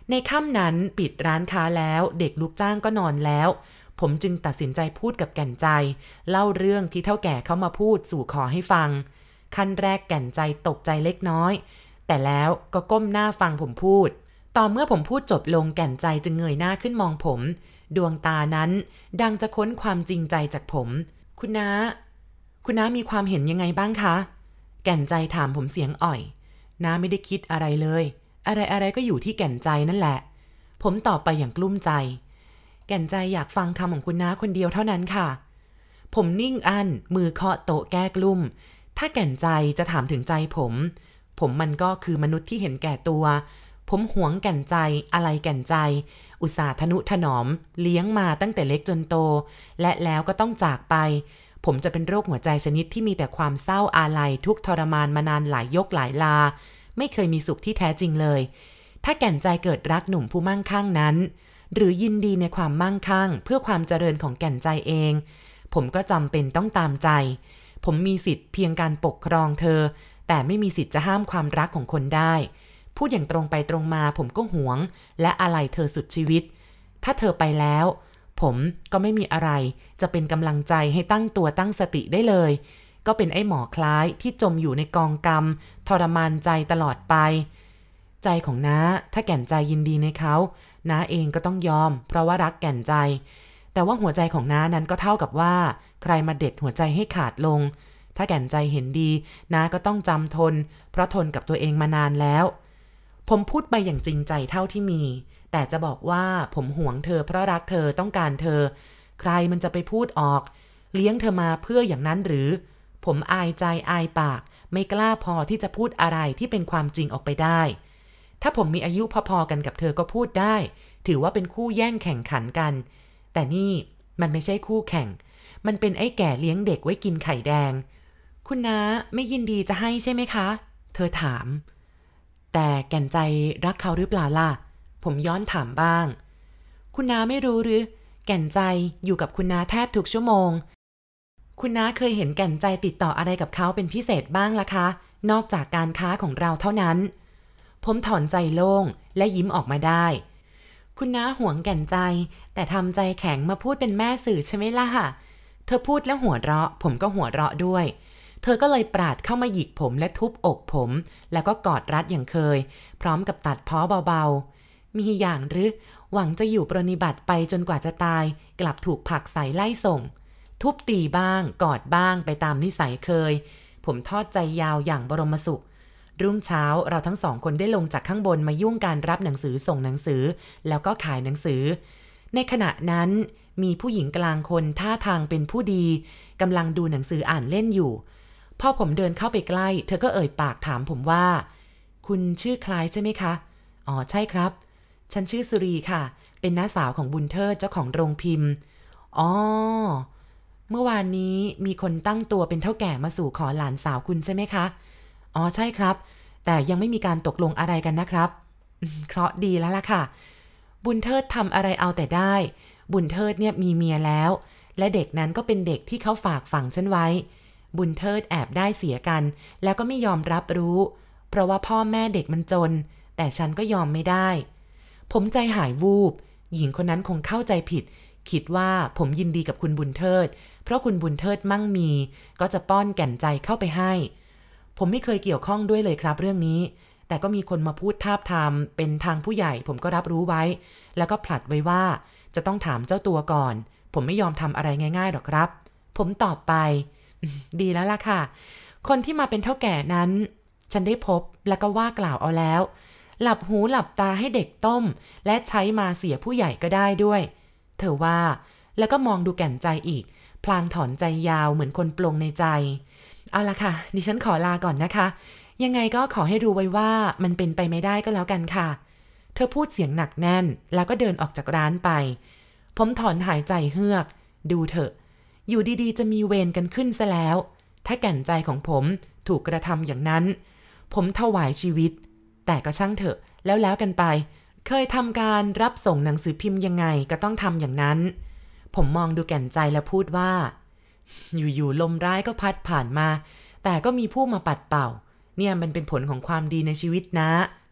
ในค่ำนั้นปิดร้านค้าแล้วเด็กลูกจ้างก็นอนแล้วผมจึงตัดสินใจพูดกับแก่นใจเล่าเรื่องที่เฒ่าแก่เขามาพูดสู่ขอให้ฟังขั้นแรกแก่นใจตกใจเล็กน้อยแต่แล้วก็ก้มหน้าฟังผมพูดต่อเมื่อผมพูดจบลงแก่นใจจึงเงยหน้าขึ้นมองผมดวงตานั้นดังจะค้นความจริงใจจากผมคุณน้าคุณน้ามีความเห็นยังไงบ้างคะแก่นใจถามผมเสียงอ่อยน้าไม่ได้คิดอะไรเลยอะไรอะไรก็อยู่ที่แก่นใจนั่นแหละผมตอบไปอย่างกลุ้มใจแก่นใจอยากฟังคำของคุณน้าคนเดียวเท่านั้นค่ะผมนิ่งอั้นมือเคาะโต๊ะแก้กลุ้มถ้าแก่นใจจะถามถึงใจผมผมมันก็คือมนุษย์ที่เห็นแก่ตัวผมหวงแก่นใจอะไรแก่นใจอุตส่าห์ทนุถนอมเลี้ยงมาตั้งแต่เล็กจนโตและแล้วก็ต้องจากไปผมจะเป็นโรคหัวใจชนิดที่มีแต่ความเศร้าอาลัยทุกทรมานมานานหลายยกหลายลาไม่เคยมีสุขที่แท้จริงเลยถ้าแก่นใจเกิดรักหนุ่มผู้มั่งคั่งนั้นหรือยินดีในความมั่งคั่งเพื่อความเจริญของแก่นใจเองผมก็จำเป็นต้องตามใจผมมีสิทธิ์เพียงการปกครองเธอแต่ไม่มีสิทธิ์จะห้ามความรักของคนได้พูดอย่างตรงไปตรงมาผมก็หวงและอาลัยเธอสุดชีวิตถ้าเธอไปแล้วผมก็ไม่มีอะไรจะเป็นกำลังใจให้ตั้งตัวตั้งสติได้เลยก็เป็นไอ้หมอคล้ายที่จมอยู่ในกองกรรมทรมานใจตลอดไปใจของน้าถ้าแก่นใจยินดีในเขาน้าเองก็ต้องยอมเพราะว่ารักแก่นใจแต่ว่าหัวใจของน้านั้นก็เท่ากับว่าใครมาเด็ดหัวใจให้ขาดลงถ้าแก่นใจเห็นดีน้าก็ต้องจำทนเพราะทนกับตัวเองมานานแล้วผมพูดไปอย่างจริงใจเท่าที่มีแต่จะบอกว่าผมหวงเธอเพราะรักเธอต้องการเธอใครมันจะไปพูดออกเลี้ยงเธอมาเพื่ออย่างนั้นหรือผมอายใจอายปากไม่กล้าพอที่จะพูดอะไรที่เป็นความจริงออกไปได้ถ้าผมมีอายุพอๆกันกับเธอก็พูดได้ถือว่าเป็นคู่แย่งแข่งขันกันแต่นี่มันไม่ใช่คู่แข่งมันเป็นไอ้แก่เลี้ยงเด็กไว้กินไข่แดงคุณน้าไม่ยินดีจะให้ใช่ไหมคะเธอถามแต่แก่นใจรักเขาหรือเปล่าล่ะผมย้อนถามบ้างคุณน้าไม่รู้หรือแก่นใจอยู่กับคุณน้าแทบทุกชั่วโมงคุณน้าเคยเห็นแก่นใจติดต่ออะไรกับเขาเป็นพิเศษบ้างล่ะคะนอกจากการค้าของเราเท่านั้นผมถอนใจโล่งและยิ้มออกมาได้คุณน้าหวงแก่นใจแต่ทำใจแข็งมาพูดเป็นแม่สื่อใช่ไหมล่ะเธอพูดแล้วหัวเราะผมก็หัวเราะด้วยเธอก็เลยปราดเข้ามาหยิกผมและทุบอกผมแล้วก็กอดรัดอย่างเคยพร้อมกับตัดพ้อเบาๆมีอย่างหรือหวังจะอยู่ปรนิบัติไปจนกว่าจะตายกลับถูกผลักใส่ไล่ส่งทุบตีบ้างกอดบ้างไปตามนิสัยเคยผมทอดใจยาวอย่างบรมสุขรุ่งเช้าเราทั้งสองคนได้ลงจากข้างบนมายุ่งการรับหนังสือส่งหนังสือแล้วก็ขายหนังสือในขณะนั้นมีผู้หญิงกลางคนท่าทางเป็นผู้ดีกำลังดูหนังสืออ่านเล่นอยู่พอผมเดินเข้าไปใกล้เธอก็เอ่ยปากถามผมว่าคุณชื่อคล้ายใช่ไหมคะอ๋อใช่ครับฉันชื่อสุรีค่ะเป็นน้าสาวของบุญเทิดเจ้าของโรงพิมพ์อ๋อเมื่อวานนี้มีคนตั้งตัวเป็นเฒ่าแก่มาสู่ขอหลานสาวคุณใช่ไหมคะอ๋อใช่ครับแต่ยังไม่มีการตกลงอะไรกันนะครับเคราะห์ดีแล้วล่ะค่ะบุญเทิดทำอะไรเอาแต่ได้บุญเทิดเนี่ยมีเมียแล้วและเด็กนั้นก็เป็นเด็กที่เขาฝากฝังฉันไว้บุญเทิดแอบได้เสียกันแล้วก็ไม่ยอมรับรู้เพราะว่าพ่อแม่เด็กมันจนแต่ฉันก็ยอมไม่ได้ผมใจหายวูบหญิงคนนั้นคงเข้าใจผิดคิดว่าผมยินดีกับคุณบุญเทิดเพราะคุณบุญเทิดมั่งมีก็จะป้อนแก่นใจเข้าไปให้ผมไม่เคยเกี่ยวข้องด้วยเลยครับเรื่องนี้แต่ก็มีคนมาพูดทาบทามเป็นทางผู้ใหญ่ผมก็รับรู้ไว้แล้วก็ผลัดไว้ว่าจะต้องถามเจ้าตัวก่อนผมไม่ยอมทำอะไรง่ายๆหรอกครับผมตอบไปดีแล้วล่ะค่ะคนที่มาเป็นเฒ่าแก่นั้นฉันได้พบแล้วก็ว่ากล่าวเอาแล้วหลับหูหลับตาให้เด็กต้มและใช้มาเสียผู้ใหญ่ก็ได้ด้วยเธอว่าแล้วก็มองดูแก่นใจอีกพลางถอนใจยาวเหมือนคนปลงในใจเอาล่ะค่ะดิฉันขอลาก่อนนะคะยังไงก็ขอให้รู้ไว้ว่ามันเป็นไปไม่ได้ก็แล้วกันค่ะเธอพูดเสียงหนักแน่นแล้วก็เดินออกจากร้านไปผมถอนหายใจเฮือกดูเถอะอยู่ดีๆจะมีเวรกันขึ้นซะแล้วถ้าแก่นใจของผมถูกกระทำอย่างนั้นผมถวายชีวิตแต่ก็ช่างเถอะแล้วแล้วกันไปเคยทำการรับส่งหนังสือพิมพ์ยังไงก็ต้องทำอย่างนั้นผมมองดูแก่นใจแล้วพูดว่าอยู่ๆลมร้ายก็พัดผ่านมาแต่ก็มีผู้มาปัดเป่าเนี่ยมันเป็นผลของความดีในชีวิตนะ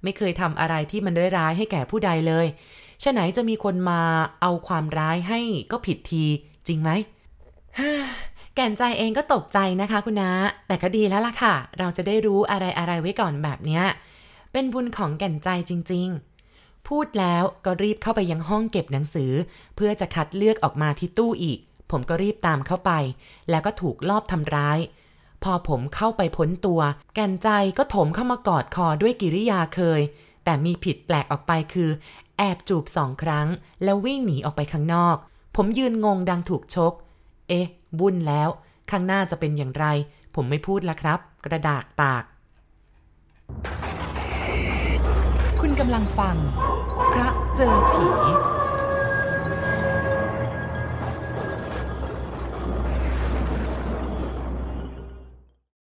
ไม่เคยทำอะไรที่มันร้ายๆให้แก่ผู้ใดเลยฉะไหนจะมีคนมาเอาความร้ายให้ก็ผิดทีจริงไหม แก่นใจเองก็ตกใจนะคะคุณน้าแต่ก็ดีแล้วล่ะค่ะเราจะได้รู้อะไรๆไว้ก่อนแบบเนี้ยเป็นบุญของแก่นใจจริงๆพูดแล้วก็รีบเข้าไปยังห้องเก็บหนังสือเพื่อจะคัดเลือกออกมาที่ตู้อีกผมก็รีบตามเข้าไปแล้วก็ถูกลอบทำร้ายพอผมเข้าไปพ้นตัวแก่นใจก็ถมเข้ามากอดคอด้วยกิริยาเคยแต่มีผิดแปลกออกไปคือแอบจูบสองครั้งแล้ววิ่งหนีออกไปข้างนอกผมยืนงงดังถูกชกเอ๊ะบุญแล้วข้างหน้าจะเป็นอย่างไรผมไม่พูดละครับกระดากปากคุณกำลังฟังพระเจอผี